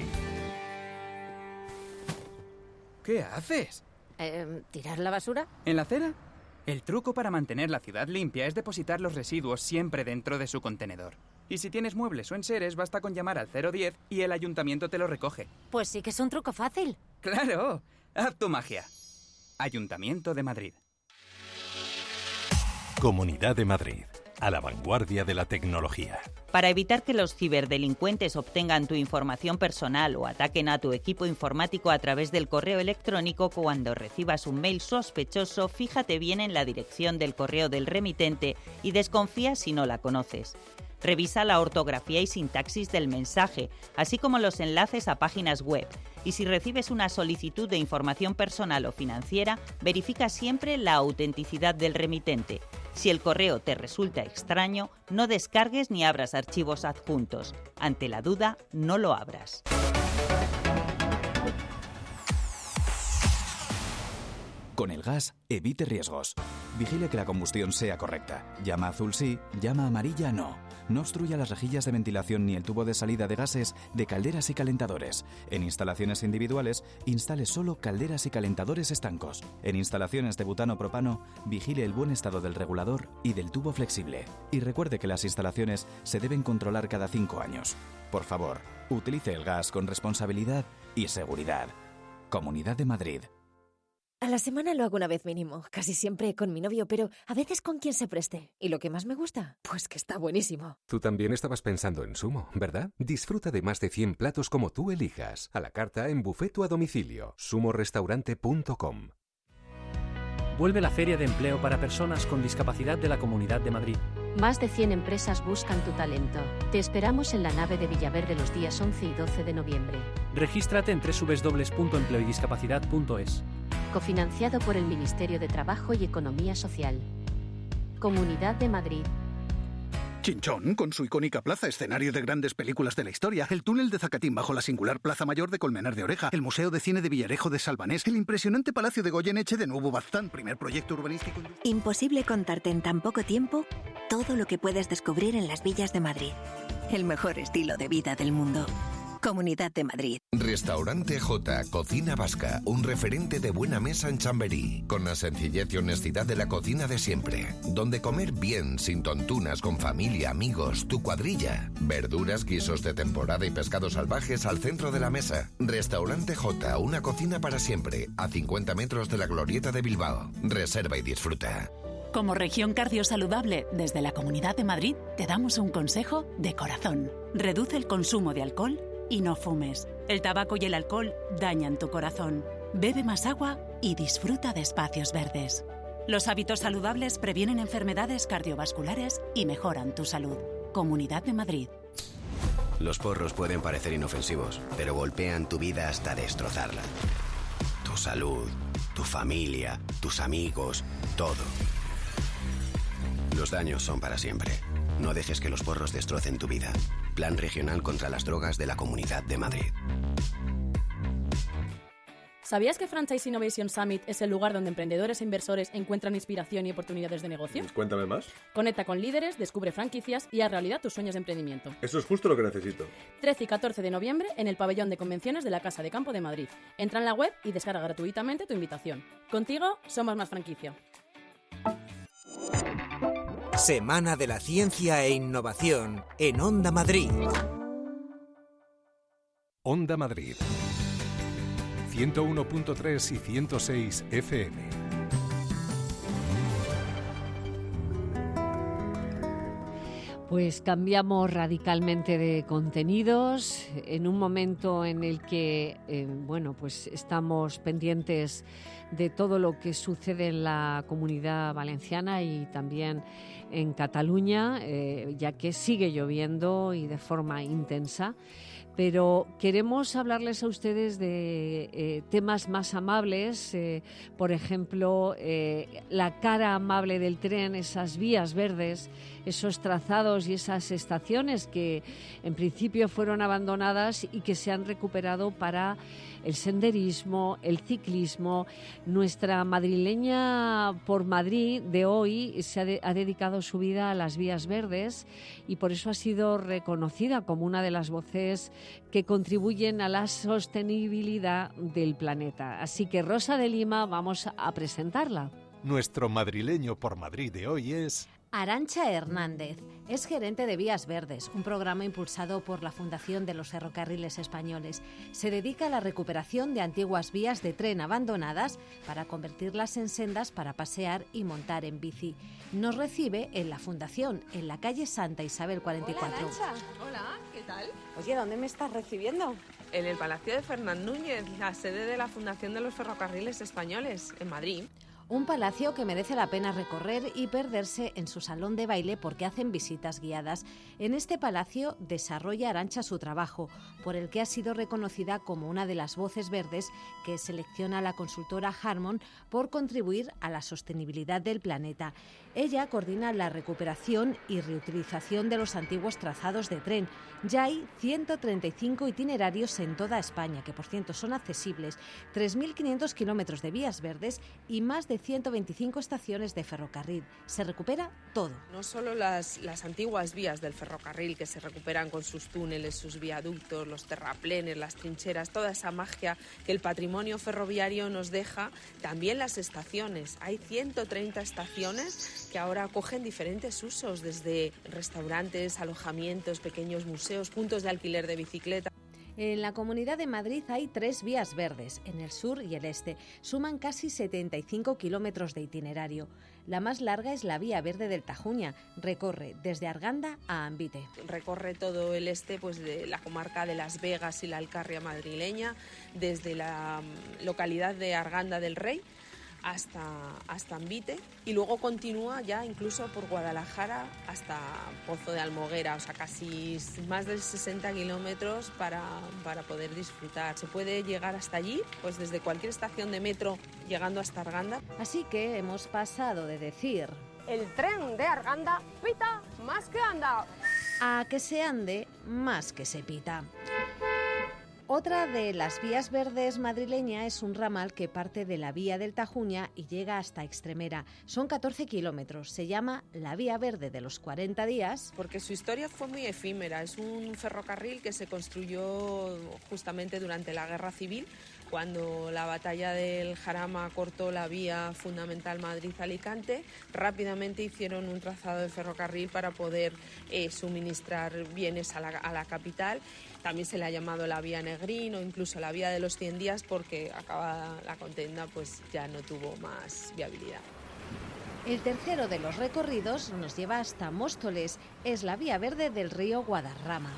Speaker 5: ¿Qué haces?
Speaker 6: Eh, ¿Tirar la basura?
Speaker 5: ¿En la acera? El truco para mantener la ciudad limpia es depositar los residuos siempre dentro de su contenedor. Y si tienes muebles o enseres, basta con llamar al cero diez y el ayuntamiento te lo recoge.
Speaker 6: Pues sí que es un truco fácil.
Speaker 5: ¡Claro! ¡Haz tu magia! Ayuntamiento de Madrid.
Speaker 1: Comunidad de Madrid, a la vanguardia de la tecnología.
Speaker 7: Para evitar que los ciberdelincuentes obtengan tu información personal o ataquen a tu equipo informático a través del correo electrónico, cuando recibas un mail sospechoso, fíjate bien en la dirección del correo del remitente y desconfía si no la conoces. Revisa la ortografía y sintaxis del mensaje, así como los enlaces a páginas web. Y si recibes una solicitud de información personal o financiera, verifica siempre la autenticidad del remitente. Si el correo te resulta extraño, no descargues ni abras archivos adjuntos. Ante la duda, no lo abras.
Speaker 8: Con el gas, evite riesgos. Vigile que la combustión sea correcta. Llama azul sí, llama amarilla no. No obstruya las rejillas de ventilación ni el tubo de salida de gases de calderas y calentadores. En instalaciones individuales, instale solo calderas y calentadores estancos. En instalaciones de butano-propano, vigile el buen estado del regulador y del tubo flexible. Y recuerde que las instalaciones se deben controlar cada cinco años. Por favor, utilice el gas con responsabilidad y seguridad. Comunidad de Madrid.
Speaker 6: A la semana lo hago una vez mínimo, casi siempre con mi novio, pero a veces con quien se preste. ¿Y lo que más me gusta? Pues que está buenísimo.
Speaker 9: Tú también estabas pensando en Sumo, ¿verdad? Disfruta de más de cien platos como tú elijas. A la carta, en buffet o a domicilio. sumo restaurante punto com.
Speaker 10: Vuelve la Feria de Empleo para Personas con Discapacidad de la Comunidad de Madrid.
Speaker 11: Más de cien empresas buscan tu talento. Te esperamos en la nave de Villaverde los días once y doce de noviembre.
Speaker 10: Regístrate en doble u doble u doble u punto empleo y discapacidad punto es.
Speaker 11: Cofinanciado por el Ministerio de Trabajo y Economía Social. Comunidad de Madrid.
Speaker 12: Chinchón, con su icónica plaza, escenario de grandes películas de la historia, el túnel de Zacatín bajo la singular Plaza Mayor de Colmenar de Oreja, el Museo de Cine de Villarejo de Salvanés, el impresionante Palacio de Goyeneche de Nuevo Baztán, primer proyecto urbanístico...
Speaker 13: Imposible contarte en tan poco tiempo todo lo que puedes descubrir en las villas de Madrid. El mejor estilo de vida del mundo. Comunidad de Madrid.
Speaker 14: Restaurante J, Cocina Vasca, un referente de buena mesa en Chamberí, con la sencillez y honestidad de la cocina de siempre, donde comer bien, sin tontunas, con familia, amigos, tu cuadrilla, verduras, guisos de temporada y pescados salvajes al centro de la mesa. Restaurante J, una cocina para siempre, a cincuenta metros de la Glorieta de Bilbao. Reserva y disfruta.
Speaker 15: Como región cardiosaludable, desde la Comunidad de Madrid te damos un consejo de corazón. Reduce el consumo de alcohol y no fumes. El tabaco y el alcohol dañan tu corazón. Bebe más agua y disfruta de espacios verdes. Los hábitos saludables previenen enfermedades cardiovasculares y mejoran tu salud. Comunidad de Madrid.
Speaker 16: Los porros pueden parecer inofensivos, pero golpean tu vida hasta destrozarla. Tu salud, tu familia, tus amigos, todo. Los daños son para siempre. No dejes que los porros destrocen tu vida. Plan Regional contra las Drogas de la Comunidad de Madrid.
Speaker 17: ¿Sabías que Franchise Innovation Summit es el lugar donde emprendedores e inversores encuentran inspiración y oportunidades de negocio?
Speaker 18: Pues cuéntame más.
Speaker 17: Conecta con líderes, descubre franquicias y haz realidad tus sueños de emprendimiento.
Speaker 18: Eso es justo lo que necesito.
Speaker 17: trece y catorce de noviembre en el pabellón de convenciones de la Casa de Campo de Madrid. Entra en la web y descarga gratuitamente tu invitación. Contigo somos más franquicia.
Speaker 19: Semana de la Ciencia e Innovación en Onda Madrid.
Speaker 1: Onda Madrid. ciento uno punto tres y ciento seis F M.
Speaker 2: Pues cambiamos radicalmente de contenidos en un momento en el que, eh, bueno, pues estamos pendientes de todo lo que sucede en la Comunidad Valenciana y también en Cataluña, eh, ya que sigue lloviendo y de forma intensa. Pero queremos hablarles a ustedes de eh, temas más amables, eh, por ejemplo, eh, la cara amable del tren, esas vías verdes, esos trazados y esas estaciones que en principio fueron abandonadas y que se han recuperado para el senderismo, el ciclismo. Nuestra madrileña por Madrid de hoy se ha, de, ha dedicado su vida a las vías verdes y por eso ha sido reconocida como una de las voces que contribuyen a la sostenibilidad del planeta. Así que Rosa de Lima, vamos a presentarla.
Speaker 1: Nuestro madrileño por Madrid de hoy es...
Speaker 20: Arantxa Hernández es gerente de Vías Verdes, un programa impulsado por la Fundación de los Ferrocarriles Españoles. Se dedica a la recuperación de antiguas vías de tren abandonadas para convertirlas en sendas para pasear y montar en bici. Nos recibe en la Fundación, en la calle Santa Isabel cuarenta y cuatro.
Speaker 21: Hola, Arantxa. Hola, ¿qué tal?
Speaker 20: Oye, ¿dónde me estás recibiendo?
Speaker 21: En el Palacio de Fernán Núñez, la sede de la Fundación de los Ferrocarriles Españoles, en Madrid.
Speaker 20: Un palacio que merece la pena recorrer y perderse en su salón de baile porque hacen visitas guiadas. En este palacio desarrolla Arantxa su trabajo, por el que ha sido reconocida como una de las voces verdes que selecciona la consultora Harmon por contribuir a la sostenibilidad del planeta. Ella coordina la recuperación y reutilización de los antiguos trazados de tren. Ya hay ciento treinta y cinco itinerarios en toda España, que por cierto son accesibles, tres mil quinientos kilómetros de vías verdes y más de ciento veinticinco estaciones de ferrocarril. Se recupera todo.
Speaker 21: No solo las, las antiguas vías del ferrocarril que se recuperan con sus túneles, sus viaductos, los terraplenes, las trincheras, toda esa magia que el patrimonio ferroviario nos deja, también las estaciones. Hay ciento treinta estaciones que ahora acogen diferentes usos, desde restaurantes, alojamientos, pequeños museos, puntos de alquiler de bicicleta.
Speaker 20: En la Comunidad de Madrid hay tres vías verdes, en el sur y el este. Suman casi setenta y cinco kilómetros de itinerario. La más larga es la Vía Verde del Tajuña. Recorre desde Arganda a Ambite.
Speaker 21: Recorre todo el este, pues de la comarca de Las Vegas y la Alcarria madrileña, desde la localidad de Arganda del Rey hasta, hasta Ambite, y luego continúa ya incluso por Guadalajara hasta Pozo de Almoguera, o sea, casi más de sesenta kilómetros para, para poder disfrutar. Se puede llegar hasta allí, pues desde cualquier estación de metro llegando hasta Arganda.
Speaker 20: Así que hemos pasado de decir...
Speaker 22: El tren de Arganda pita
Speaker 21: más que anda.
Speaker 20: A que se ande, más que se pita. Otra de las vías verdes madrileña es un ramal que parte de la vía del Tajuña y llega hasta Extremera. Son catorce kilómetros. Se llama la Vía Verde de los cuarenta días.
Speaker 21: Porque su historia fue muy efímera. Es un ferrocarril que se construyó justamente durante la Guerra Civil, cuando la batalla del Jarama cortó la vía fundamental Madrid-Alicante. Rápidamente hicieron un trazado de ferrocarril para poder eh, suministrar bienes a la, a la capital. También se le ha llamado la vía Negrín o incluso la vía de los cien días, porque acabada la contienda pues ya no tuvo más viabilidad.
Speaker 20: El tercero de los recorridos nos lleva hasta Móstoles. Es la vía verde del río Guadarrama.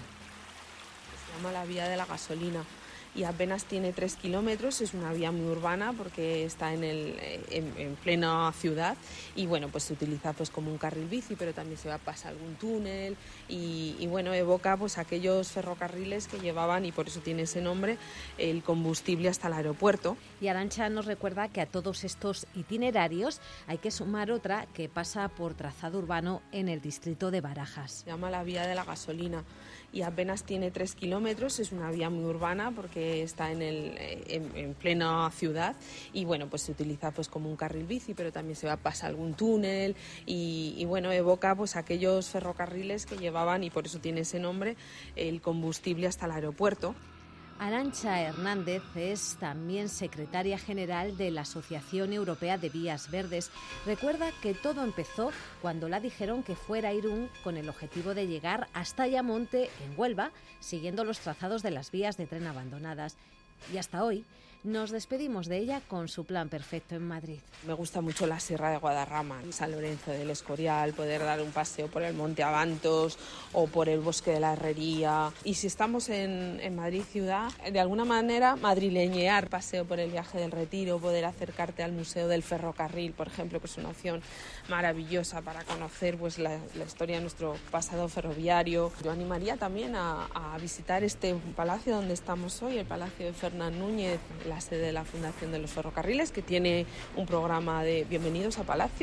Speaker 21: Se llama la vía de la gasolina y apenas tiene tres kilómetros. Es una vía muy urbana porque está en, el, en, en plena ciudad y bueno, pues se utiliza pues como un carril bici, pero también se va a pasar algún túnel y, y bueno, evoca pues aquellos ferrocarriles que llevaban, y por eso tiene ese nombre, el combustible hasta el aeropuerto.
Speaker 20: Y Arantxa nos recuerda que a todos estos itinerarios hay que sumar otra que pasa por trazado urbano en el distrito de Barajas.
Speaker 21: Se llama la vía de la gasolina y apenas tiene tres kilómetros. Es una vía muy urbana porque está en, el, en, en plena ciudad y bueno, pues se utiliza pues como un carril bici, pero también se va a pasar algún túnel y, y bueno, evoca pues aquellos ferrocarriles que llevaban, y por eso tiene ese nombre, el combustible hasta el aeropuerto.
Speaker 20: Arantxa Hernández es también secretaria general de la Asociación Europea de Vías Verdes. Recuerda que todo empezó cuando la dijeron que fuera a Irún con el objetivo de llegar hasta Ayamonte, en Huelva, siguiendo los trazados de las vías de tren abandonadas. Y hasta hoy nos despedimos de ella con su plan perfecto en Madrid.
Speaker 21: Me gusta mucho la Sierra de Guadarrama, San Lorenzo del Escorial, poder dar un paseo por el Monte Abantos o por el Bosque de la Herrería. Y si estamos en, en Madrid ciudad, de alguna manera madrileñear, paseo por el Viaje del Retiro, poder acercarte al Museo del Ferrocarril, por ejemplo, que es una opción maravillosa para conocer pues, la, la historia de nuestro pasado ferroviario. Yo animaría también a, a visitar este palacio donde estamos hoy, el Palacio de Fernán Núñez, la sede de la Fundación de los Ferrocarriles, que tiene un programa de Bienvenidos a Palacio.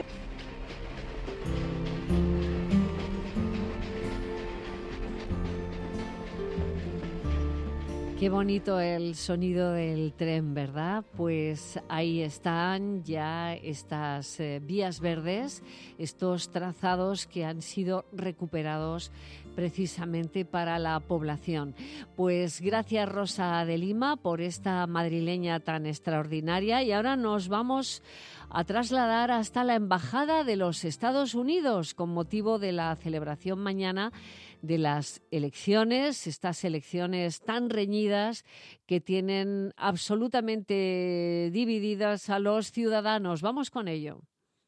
Speaker 2: Qué bonito el sonido del tren, ¿verdad? Pues ahí están ya estas eh, vías verdes, estos trazados que han sido recuperados precisamente para la población. Pues gracias, Rosa de Lima, por esta madrileña tan extraordinaria, y ahora nos vamos a trasladar hasta la Embajada de los Estados Unidos con motivo de la celebración mañana de las elecciones, estas elecciones tan reñidas que tienen absolutamente divididas a los ciudadanos. Vamos con ello.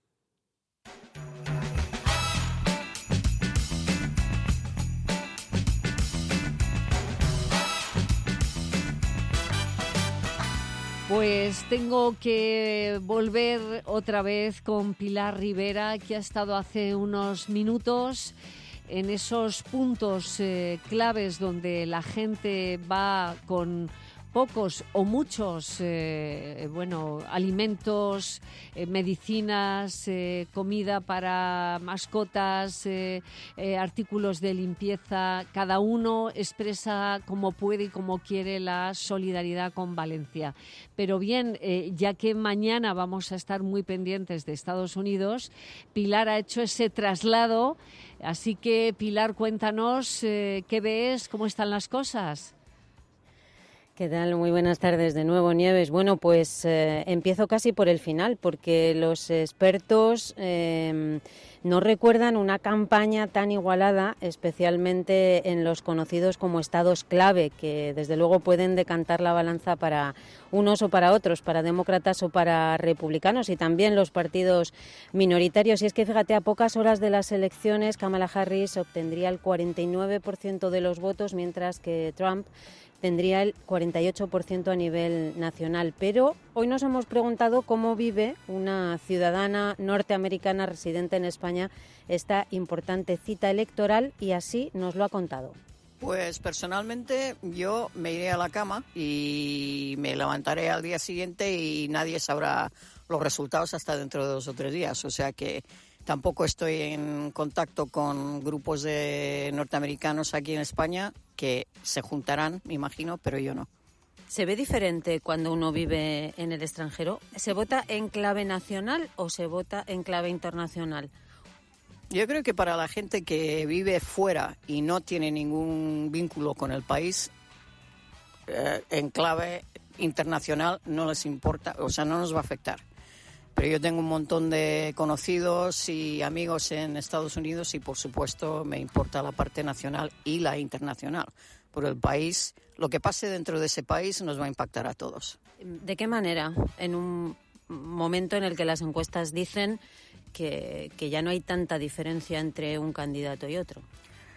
Speaker 2: Pues tengo que volver otra vez con Pilar Rivera, que ha estado hace unos minutos en esos puntos eh, claves donde la gente va con pocos o muchos eh, bueno, alimentos, eh, medicinas, eh, comida para mascotas, eh, eh, artículos de limpieza. Cada uno expresa como puede y como quiere la solidaridad con Valencia. Pero bien, eh, ya que mañana vamos a estar muy pendientes de Estados Unidos, Pilar ha hecho ese traslado. Así que, Pilar, cuéntanos eh, qué ves, cómo están las cosas.
Speaker 18: ¿Qué tal? Muy buenas tardes de nuevo, Nieves. Bueno, pues eh, empiezo casi por el final, porque los expertos eh, no recuerdan una campaña tan igualada, especialmente en los conocidos como estados clave, que desde luego pueden decantar la balanza para unos o para otros, para demócratas o para republicanos, y también los partidos minoritarios. Y es que, fíjate, a pocas horas de las elecciones, Kamala Harris obtendría el cuarenta y nueve por ciento de los votos, mientras que Trump tendría el cuarenta y ocho por ciento a nivel nacional. Pero hoy nos hemos preguntado cómo vive una ciudadana norteamericana residente en España esta importante cita electoral, y así nos lo ha contado.
Speaker 22: Pues personalmente yo me iré a la cama y me levantaré al día siguiente y nadie sabrá los resultados hasta dentro de dos o tres días. O sea que Tampoco estoy en contacto con grupos de norteamericanos aquí en España que se juntarán, me imagino, pero yo no.
Speaker 18: ¿Se ve diferente cuando uno vive en el extranjero? ¿Se vota en clave nacional o se vota en clave internacional?
Speaker 22: Yo creo que para la gente que vive fuera y no tiene ningún vínculo con el país, eh, en clave internacional no les importa, o sea, no nos va a afectar. Pero yo tengo un montón de conocidos y amigos en Estados Unidos y, por supuesto, me importa la parte nacional y la internacional. Por el país, lo que pase dentro de ese país nos va a impactar a todos.
Speaker 18: ¿De qué manera? En un momento en el que las encuestas dicen que, que ya no hay tanta diferencia entre un candidato y otro.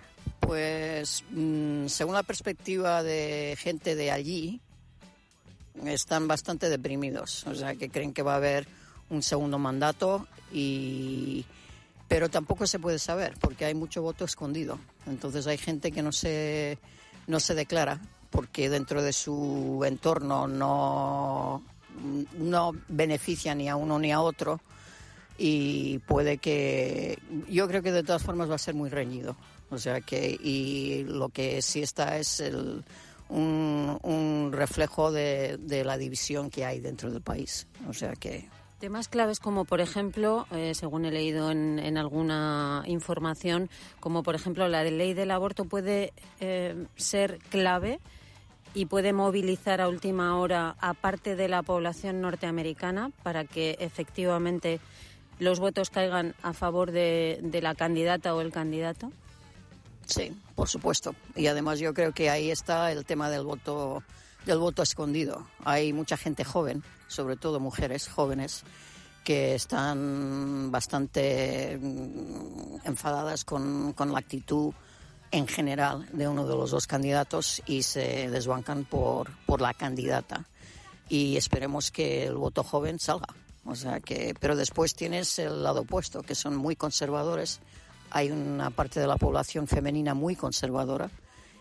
Speaker 22: Pues, mmm, según la perspectiva de gente de allí, están bastante deprimidos. O sea, que creen que va a haber un segundo mandato, y pero tampoco se puede saber porque hay mucho voto escondido. Entonces hay gente que no se no se declara porque dentro de su entorno no no beneficia ni a uno ni a otro, y puede que yo creo que de todas formas va a ser muy reñido. O sea que y lo que sí está es el un, un reflejo de, de la división que hay dentro del país. O sea que
Speaker 18: temas claves como, por ejemplo, eh, según he leído en, en alguna información, como por ejemplo la ley del aborto puede eh, ser clave y puede movilizar a última hora a parte de la población norteamericana para que efectivamente los votos caigan a favor de, de la candidata o el candidato.
Speaker 22: Sí, por supuesto. Y además yo creo que ahí está el tema del voto del voto escondido. Hay mucha gente joven, sobre todo mujeres jóvenes, que están bastante enfadadas con, con la actitud en general de uno de los dos candidatos y se desbancan por, por la candidata. Y esperemos que el voto joven salga. O sea que, pero después tienes el lado opuesto, que son muy conservadores. Hay una parte de la población femenina muy conservadora,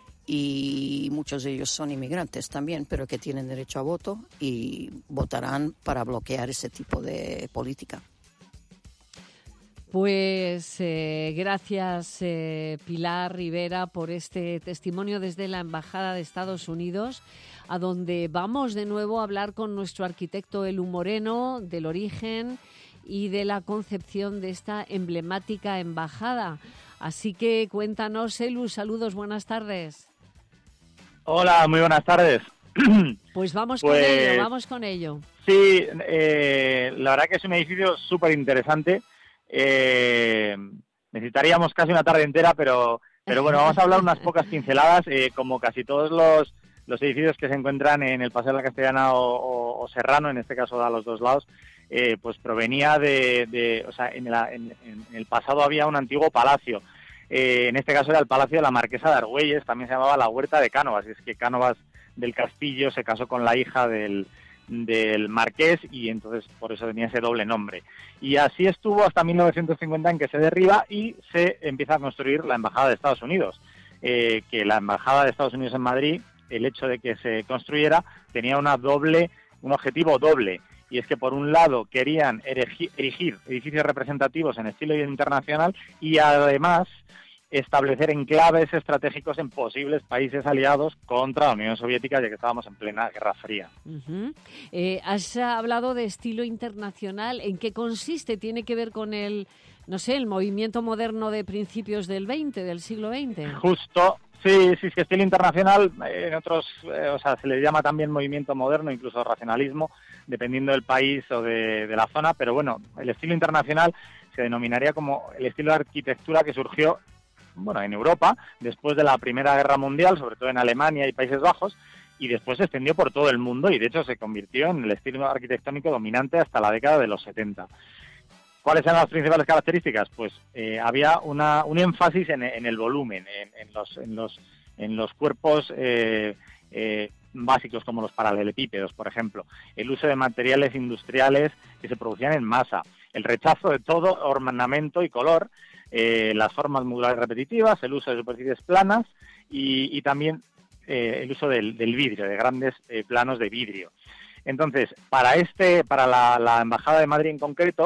Speaker 22: y muchos de ellos son inmigrantes también, pero que tienen derecho a voto y votarán para bloquear ese tipo de política.
Speaker 2: Pues eh, gracias eh, Pilar Rivera por este testimonio desde la Embajada de Estados Unidos, a donde vamos de nuevo a hablar con nuestro arquitecto Elu Moreno del origen y de la concepción de esta emblemática embajada. Así que cuéntanos, Elu, saludos, buenas tardes.
Speaker 3: Hola, muy buenas tardes.
Speaker 2: Pues vamos
Speaker 3: pues,
Speaker 2: con ello, vamos con ello.
Speaker 3: Sí, eh, la verdad que es un edificio súper interesante. Eh, necesitaríamos casi una tarde entera, pero pero bueno, vamos a hablar unas pocas pinceladas. Eh, como casi todos los, los edificios que se encuentran en el Paseo de la Castellana o, o, o Serrano, en este caso a los dos lados, eh, pues provenía de, de o sea, en, la, en, en el pasado había un antiguo palacio. Eh, en este caso era el Palacio de la Marquesa de Argüelles, también se llamaba la Huerta de Cánovas, y es que Cánovas del Castillo se casó con la hija del, del marqués y entonces por eso tenía ese doble nombre. Y así estuvo hasta mil novecientos cincuenta, en que se derriba y se empieza a construir la Embajada de Estados Unidos, eh, que la Embajada de Estados Unidos en Madrid, el hecho de que se construyera tenía una doble, un objetivo doble. Y es que, por un lado, querían erigir, erigir edificios representativos en estilo internacional y, además, establecer enclaves estratégicos en posibles países aliados contra la Unión Soviética, ya que estábamos en plena Guerra Fría.
Speaker 2: Uh-huh. Eh, has hablado de estilo internacional. ¿En qué consiste? ¿Tiene que ver con el, no sé, el movimiento moderno de principios del veinte, del siglo veinte?
Speaker 3: Justo. Sí, sí, es que estilo internacional, en otros, eh, o sea, se le llama también movimiento moderno, incluso racionalismo, dependiendo del país o de, de la zona, pero bueno, el estilo internacional se denominaría como el estilo de arquitectura que surgió, bueno, en Europa, después de la Primera Guerra Mundial, sobre todo en Alemania y Países Bajos, y después se extendió por todo el mundo y de hecho se convirtió en el estilo arquitectónico dominante hasta la década de los setenta. ¿Cuáles eran las principales características? Pues eh, había una, un énfasis en, en el volumen, en, en, los, en, los, en los cuerpos eh, eh, básicos como los paralelepípedos, por ejemplo, el uso de materiales industriales que se producían en masa, el rechazo de todo ornamento y color, eh, las formas modulares repetitivas, el uso de superficies planas y, y también eh, el uso del, del vidrio, de grandes eh, planos de vidrio. Entonces, para este, para la, la Embajada de Madrid en concreto,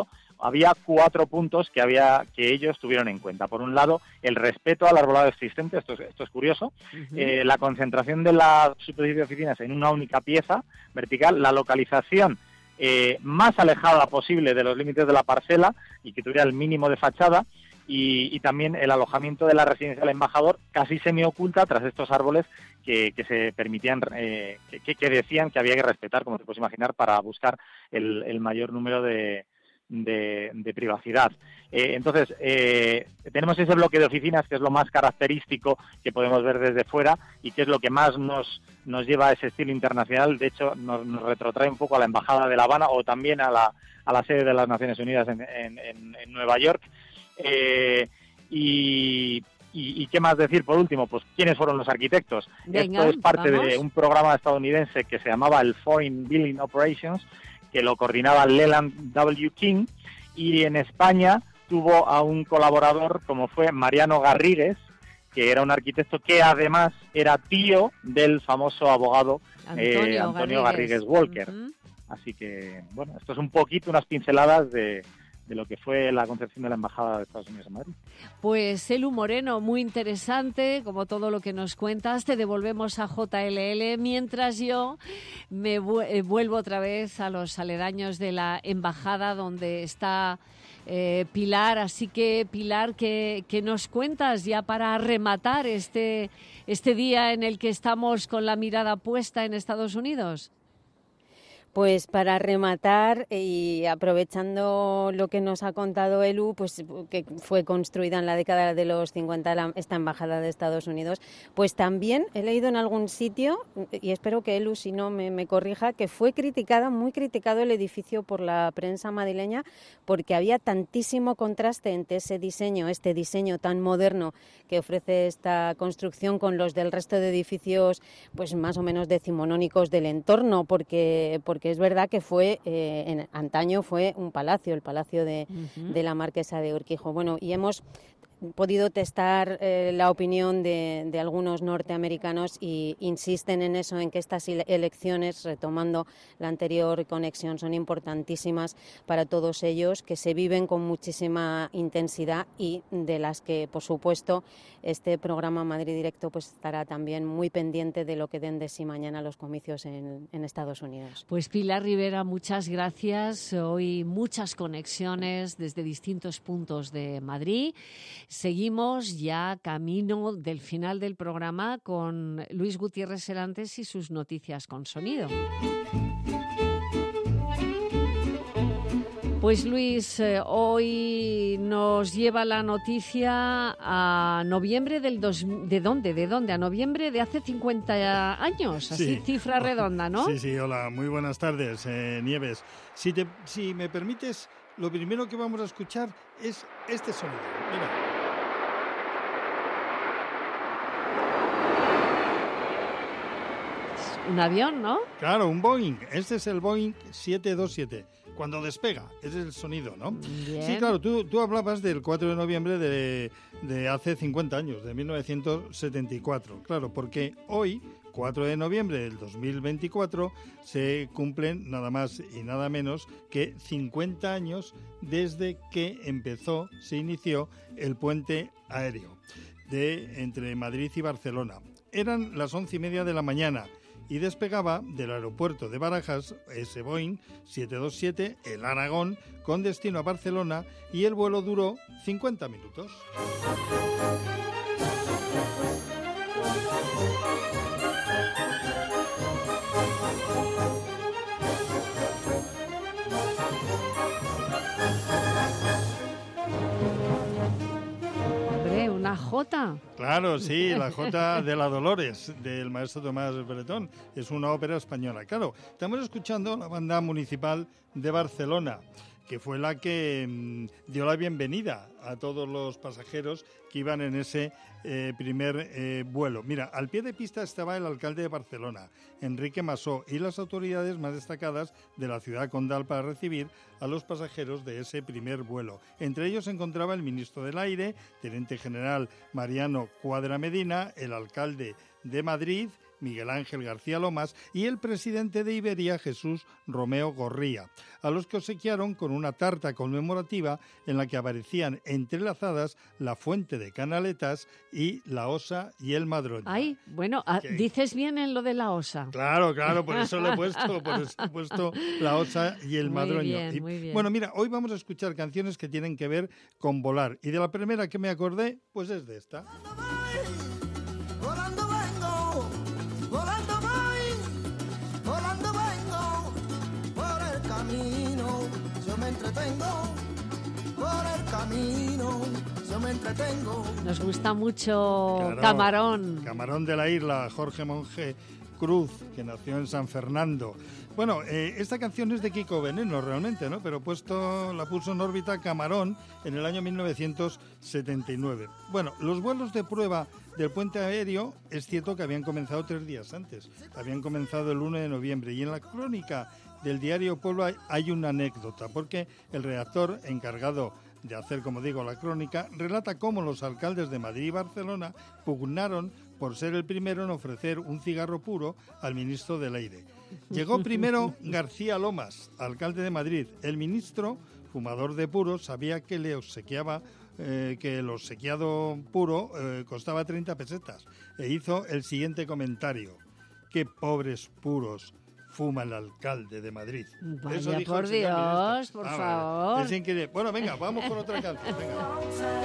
Speaker 3: había cuatro puntos que había que ellos tuvieron en cuenta. Por un lado, el respeto al arbolado existente, esto es, esto es curioso, uh-huh. eh, la concentración de la superficie de oficinas en una única pieza vertical, la localización eh, más alejada posible de los límites de la parcela y que tuviera el mínimo de fachada, y, y también el alojamiento de la residencia del embajador casi semioculta tras estos árboles que, que se permitían, eh, que, que decían que había que respetar, como te puedes imaginar, para buscar el, el mayor número de, de, de privacidad. Eh, entonces, eh, tenemos ese bloque de oficinas que es lo más característico que podemos ver desde fuera y que es lo que más nos, nos lleva a ese estilo internacional. De hecho, nos, nos retrotrae un poco a la Embajada de La Habana o también a la, a la sede de las Naciones Unidas en, en, en, en Nueva York. Eh, y, y, y qué más decir por último, pues quiénes fueron los arquitectos.
Speaker 2: Venga,
Speaker 3: esto es parte
Speaker 2: vamos.
Speaker 3: de un programa estadounidense que se llamaba el Foreign Building Operations, que lo coordinaba Leland W. King, y en España tuvo a un colaborador como fue Mariano Garrigues, que era un arquitecto que además era tío del famoso abogado Antonio, eh, Antonio Garrigues, Garrigues Walker. Uh-huh. Así que, bueno, esto es un poquito unas pinceladas de de lo que fue la concepción de la Embajada de Estados Unidos en Madrid.
Speaker 2: Pues Elu Moreno, muy interesante, como todo lo que nos cuentas. Te devolvemos a J L L, mientras yo me vuelvo otra vez a los aledaños de la Embajada, donde está eh, Pilar. Así que, Pilar, ¿qué, qué nos cuentas ya para rematar este, este día en el que estamos con la mirada puesta en Estados Unidos?
Speaker 18: Pues para rematar y aprovechando lo que nos ha contado Elu, pues que fue construida en la década de los cincuenta la, esta embajada de Estados Unidos, pues también he leído en algún sitio, y espero que Elu si no me, me corrija, que fue criticada, muy criticado el edificio por la prensa madrileña porque había tantísimo contraste entre ese diseño, este diseño tan moderno que ofrece esta construcción con los del resto de edificios pues más o menos decimonónicos del entorno, porque, porque que es verdad que fue, eh, en antaño fue un palacio, el palacio de, uh-huh. de la Marquesa de Urquijo. Bueno, y hemos podido testar eh, la opinión de, de algunos norteamericanos y insisten en eso, en que estas elecciones, retomando la anterior conexión, son importantísimas para todos ellos, que se viven con muchísima intensidad y de las que, por supuesto, este programa Madrid Directo pues estará también muy pendiente de lo que den de sí mañana los comicios en, en Estados Unidos.
Speaker 2: Pues Pilar Rivera, muchas gracias. Hoy muchas conexiones desde distintos puntos de Madrid. Seguimos ya camino del final del programa con Luis Gutiérrez Serantes y sus noticias con sonido. Pues Luis, eh, hoy nos lleva la noticia a noviembre del dos, ¿de dónde? ¿De dónde? A noviembre de hace cincuenta años, así, sí. Cifra redonda, ¿no?
Speaker 4: Sí, sí, hola, muy buenas tardes, eh, Nieves. Si, te, si me permites, lo primero que vamos a escuchar es este sonido, mira.
Speaker 2: Un avión, ¿no?
Speaker 4: Claro, un Boeing. Este es el Boeing siete veintisiete. Cuando despega, ese es el sonido, ¿no?
Speaker 2: Bien.
Speaker 4: Sí, claro, tú, tú hablabas del cuatro de noviembre de, de hace cincuenta años, de mil novecientos setenta y cuatro. Claro, porque hoy, cuatro de noviembre del dos mil veinticuatro, se cumplen nada más y nada menos que cincuenta años desde que empezó, se inició el puente aéreo de entre Madrid y Barcelona. Eran las once y media de la mañana y despegaba del aeropuerto de Barajas ese Boeing siete veintisiete, el Aragón, con destino a Barcelona, y el vuelo duró cincuenta minutos.
Speaker 2: ¿Una jota?
Speaker 4: Claro, sí, la jota de la Dolores, del maestro Tomás Bretón. Es una ópera española. Claro, estamos escuchando la banda municipal de Barcelona, que fue la que mmm, dio la bienvenida a todos los pasajeros que iban en ese eh, primer eh, vuelo. Mira, al pie de pista estaba el alcalde de Barcelona, Enrique Masó, y las autoridades más destacadas de la ciudad condal para recibir a los pasajeros de ese primer vuelo. Entre ellos se encontraba el ministro del Aire, teniente general Mariano Cuadra Medina, el alcalde de Madrid, Miguel Ángel García Lomas, y el presidente de Iberia, Jesús Romeo Gorría, a los que obsequiaron con una tarta conmemorativa en la que aparecían entrelazadas la fuente de Canaletas y la Osa y el Madroño.
Speaker 2: Ay, bueno, ¿qué? Dices bien en lo de la Osa.
Speaker 4: Claro, claro, por eso le he puesto, por eso he puesto la Osa y el
Speaker 2: muy
Speaker 4: Madroño.
Speaker 2: Bien,
Speaker 4: y,
Speaker 2: muy bien.
Speaker 4: Bueno, mira, hoy vamos a escuchar canciones que tienen que ver con volar, y de la primera que me acordé, pues es de esta.
Speaker 5: Volando vengo, volando voy, volando vengo, por el camino yo me entretengo, por el camino yo me entretengo.
Speaker 2: Nos gusta mucho
Speaker 4: Claro,
Speaker 2: Camarón.
Speaker 4: Camarón de la Isla, Jorge Monge Cruz, que nació en San Fernando. Bueno, eh, esta canción es de Kiko Veneno realmente, ¿no? Pero puesto, la puso en órbita Camarón en el año mil novecientos setenta y nueve. Bueno, los vuelos de prueba del puente aéreo es cierto que habían comenzado tres días antes. Habían comenzado el uno de noviembre, y en la crónica del diario Pueblo hay, hay una anécdota, porque el redactor encargado de hacer, como digo, la crónica, relata cómo los alcaldes de Madrid y Barcelona pugnaron por ser el primero en ofrecer un cigarro puro al ministro del Aire. Llegó primero García Lomas, alcalde de Madrid. El ministro, fumador de puros, sabía que le obsequiaba, eh, que el obsequiado puro eh, costaba treinta pesetas, e hizo el siguiente comentario: qué pobres puros fuma el alcalde de Madrid.
Speaker 2: Vaya,
Speaker 4: Eso dijo
Speaker 2: por
Speaker 4: el señor
Speaker 2: Dios,
Speaker 4: ministro.
Speaker 2: por
Speaker 4: Ah,
Speaker 2: favor.
Speaker 4: vale. Es increíble. Bueno, venga, vamos con otra canción. Venga.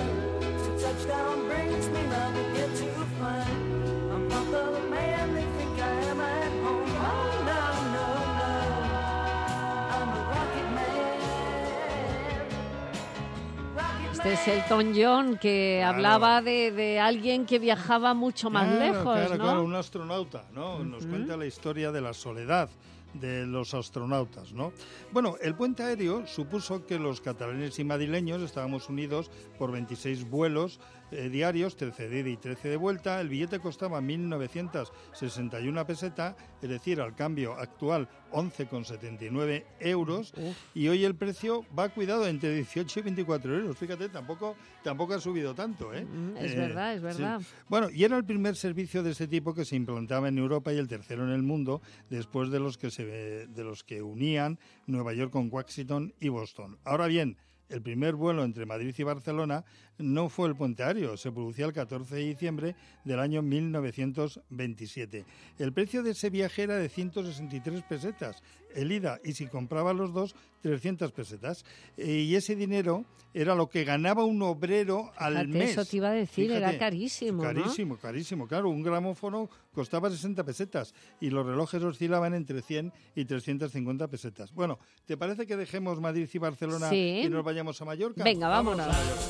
Speaker 2: Este es Elton John, que
Speaker 4: Claro.
Speaker 2: hablaba de, de alguien que viajaba mucho más
Speaker 4: Claro,
Speaker 2: lejos,
Speaker 4: claro,
Speaker 2: ¿no?
Speaker 4: claro, un astronauta, ¿no? Nos
Speaker 2: Ujú.
Speaker 4: cuenta la historia de la soledad de los astronautas, ¿no? Bueno, el puente aéreo supuso que los catalanes y madrileños estábamos unidos por veintiséis vuelos eh, diarios, trece de ida y trece de vuelta. El billete costaba mil novecientos sesenta y una pesetas, es decir, al cambio actual once con setenta y nueve euros.
Speaker 2: Uf.
Speaker 4: Y hoy el precio va, cuidado, entre dieciocho y veinticuatro euros. Fíjate, tampoco, tampoco ha subido tanto, ¿eh?
Speaker 2: Mm, es
Speaker 4: Eh,
Speaker 2: verdad, es verdad.
Speaker 4: sí. Bueno, y era el primer servicio de este tipo que se implantaba en Europa y el tercero en el mundo, después de los que se de los que unían Nueva York con Washington y Boston. Ahora bien, el primer vuelo entre Madrid y Barcelona no fue el puente aéreo, se producía el catorce de diciembre del año mil novecientos veintisiete. El precio de ese viaje era de ciento sesenta y tres pesetas, el ida, y si compraba los dos, trescientas pesetas. Eh, y ese dinero era lo que ganaba un obrero al
Speaker 2: Fíjate,
Speaker 4: mes.
Speaker 2: eso te iba a decir, era
Speaker 4: Fíjate,
Speaker 2: carísimo, ¿no?
Speaker 4: Carísimo, carísimo, claro. Un gramófono costaba sesenta pesetas y los relojes oscilaban entre cien y trescientas cincuenta pesetas. Bueno, ¿te parece que dejemos Madrid y Barcelona
Speaker 2: Sí.
Speaker 4: y nos vayamos a Mallorca?
Speaker 2: Venga, vámonos.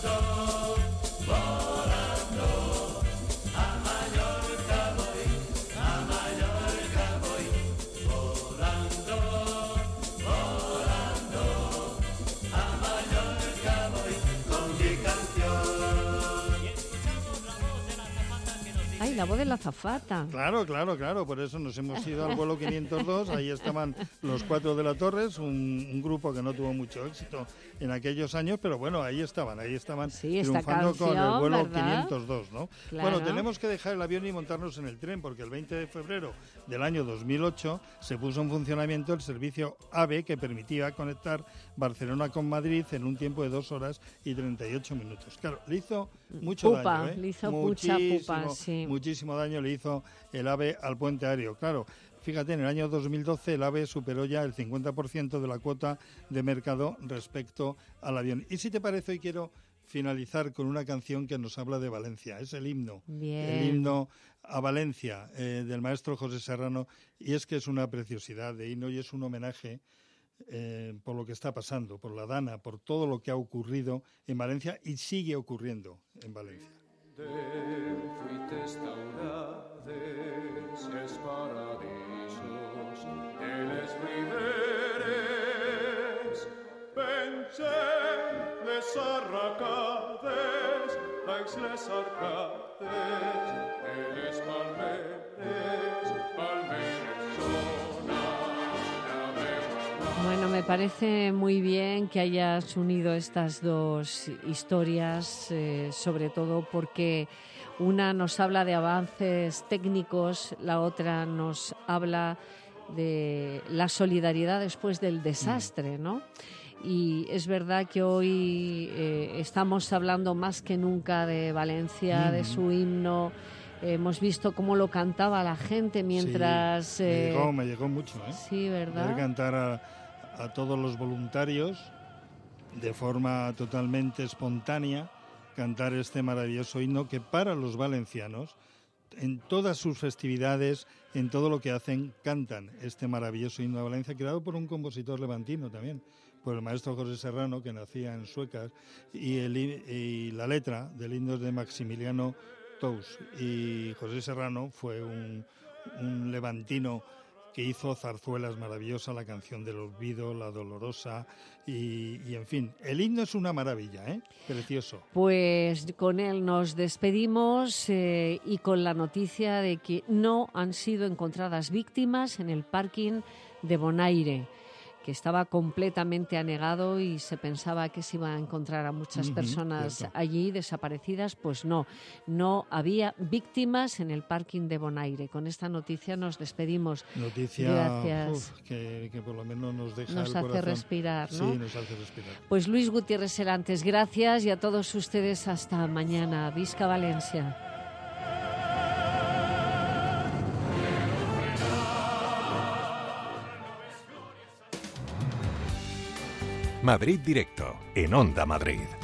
Speaker 2: Ay, la voz de la azafata.
Speaker 4: Claro, claro, claro, por eso nos hemos ido al vuelo quinientos dos, ahí estaban los Cuatro de la Torres, un, un grupo que no tuvo mucho éxito en aquellos años, pero bueno, ahí estaban, ahí estaban
Speaker 2: Sí, esta
Speaker 4: triunfando con el
Speaker 2: canción,
Speaker 4: vuelo
Speaker 2: ¿verdad?
Speaker 4: quinientos dos, ¿no?
Speaker 2: Claro.
Speaker 4: Bueno, tenemos que dejar el avión y montarnos en el tren, porque el veinte de febrero del año dos mil ocho se puso en funcionamiento el servicio AVE, que permitía conectar Barcelona con Madrid en un tiempo de dos horas y treinta y ocho minutos. Claro, le hizo mucho
Speaker 2: Pupa,
Speaker 4: daño, ¿eh?
Speaker 2: le hizo mucha pupa,
Speaker 4: Muchísimo,
Speaker 2: sí.
Speaker 4: Muchísimo daño le hizo el AVE al puente aéreo. Claro, fíjate, en el año dos mil doce el AVE superó ya el cincuenta por ciento de la cuota de mercado respecto al avión. Y si te parece, hoy quiero finalizar con una canción que nos habla de Valencia. Es el himno,
Speaker 2: Bien.
Speaker 4: el himno a Valencia, eh, del maestro José Serrano, y es que es una preciosidad de himno y es un homenaje eh, por lo que está pasando, por la Dana, por todo lo que ha ocurrido en Valencia y sigue ocurriendo en Valencia.
Speaker 7: Fuites taurades els paradisos de les riberes, vencem les arracades, baix les arcades de les palmeres, palmeres sona la veu.
Speaker 2: Bueno, me me parece muy bien que hayas unido estas dos historias, eh, sobre todo porque una nos habla de avances técnicos, la otra nos habla de la solidaridad después del desastre, ¿no? Y es verdad que hoy eh, estamos hablando más que nunca de Valencia, mm. de su himno. Hemos visto cómo lo cantaba la gente mientras...
Speaker 4: Sí, me, eh... llegó, me llegó mucho, ¿eh?
Speaker 2: Sí, ¿verdad?
Speaker 4: Ver cantar a, a todos los voluntarios de forma totalmente espontánea, cantar este maravilloso himno que para los valencianos, en todas sus festividades, en todo lo que hacen, cantan este maravilloso himno de Valencia, creado por un compositor levantino también, por el maestro José Serrano, que nacía en Suecas, y, el, y la letra del himno es de Maximiliano Tous, y José Serrano fue un, un levantino que hizo zarzuelas maravillosas, la canción del olvido, la dolorosa, y, y en fin, el himno es una maravilla, ¿eh? Precioso.
Speaker 2: Pues con él nos despedimos eh, y con la noticia de que no han sido encontradas víctimas en el parking de Bonaire, que estaba completamente anegado y se pensaba que se iba a encontrar a muchas uh-huh, personas cierto. allí desaparecidas. Pues no, no había víctimas en el parking de Bonaire. Con esta noticia nos despedimos.
Speaker 4: Noticia Gracias. Uf, que, que por lo menos nos deja
Speaker 2: nos
Speaker 4: el
Speaker 2: hace
Speaker 4: corazón.
Speaker 2: respirar, ¿no?
Speaker 4: Sí, nos hace respirar.
Speaker 2: Pues Luis Gutiérrez Serantes, gracias, y a todos ustedes hasta mañana. Visca Valencia.
Speaker 1: Madrid Directo, en Onda Madrid.